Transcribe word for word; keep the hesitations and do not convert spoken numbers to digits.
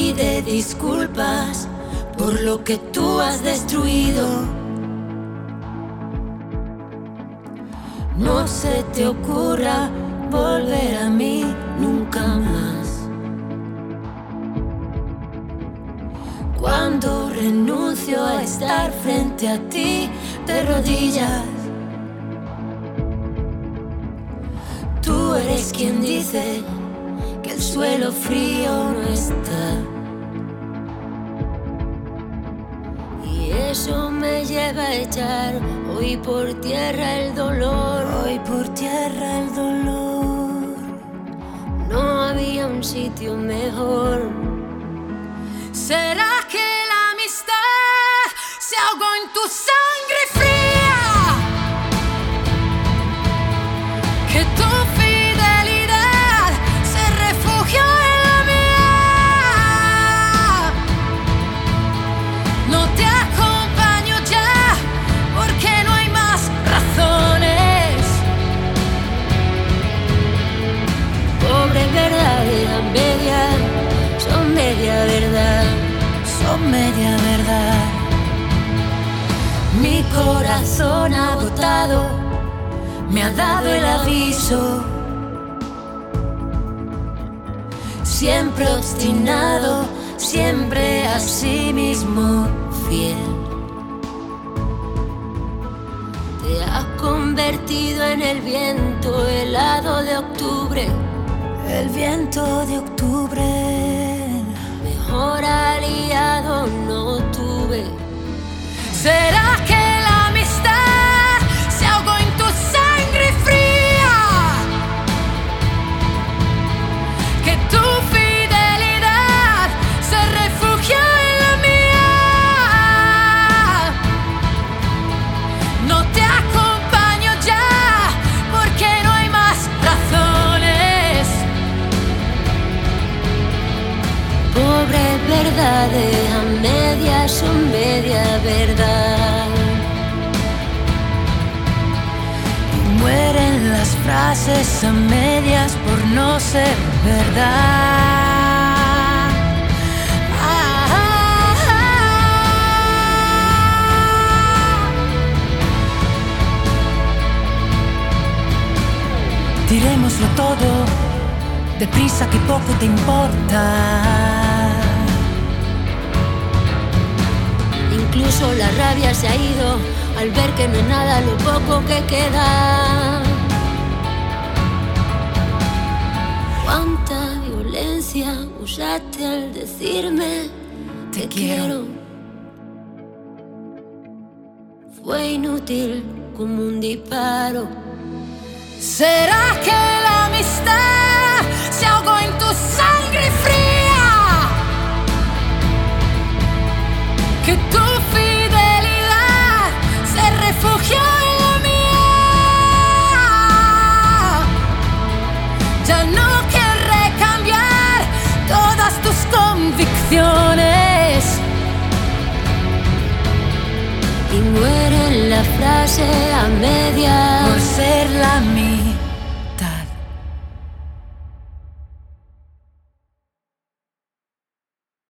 pide disculpas por lo que tú has destruido. No se te ocurra volver a mí nunca más. Cuando renuncio a estar frente a ti de rodillas, tú eres quien dice que el suelo frío no está. Y eso me lleva a echar hoy por tierra el dolor. Hoy por tierra el dolor. No había un sitio mejor. ¿Será que la amistad se ahogó en tu sangre fría? Que tu fidelidad se refugió en la mía. No te acompaño ya porque no hay más razones. Pobres verdades a media, son media verdad. Son media verdad. Mi corazón agotado me ha dado el aviso. Siempre obstinado, siempre a sí mismo fiel. Te has convertido en el viento helado de octubre. El viento de octubre. Mejor aliado no tuve. ¿Será que la amistad se ahogó en tu sangre fría? Que tu fidelidad se refugió en la mía. No te acompaño ya porque no hay más razones. Pobres verdades a medias son media verdad. Y mueren las frases a medias por no ser verdad. Ah, ah, ah. Tirémoslo todo, deprisa que poco te importa. Incluso la rabia se ha ido al ver que no es nada lo poco que queda. Cuánta violencia usaste al decirme te quiero. Fue inútil como un disparo. ¿Será que la amistad se ahogó en tu sangre fría? Que tu fidelidad se refugió en la mía. Ya no querré cambiar todas tus convicciones. Y muere la frase a media por ser la mía.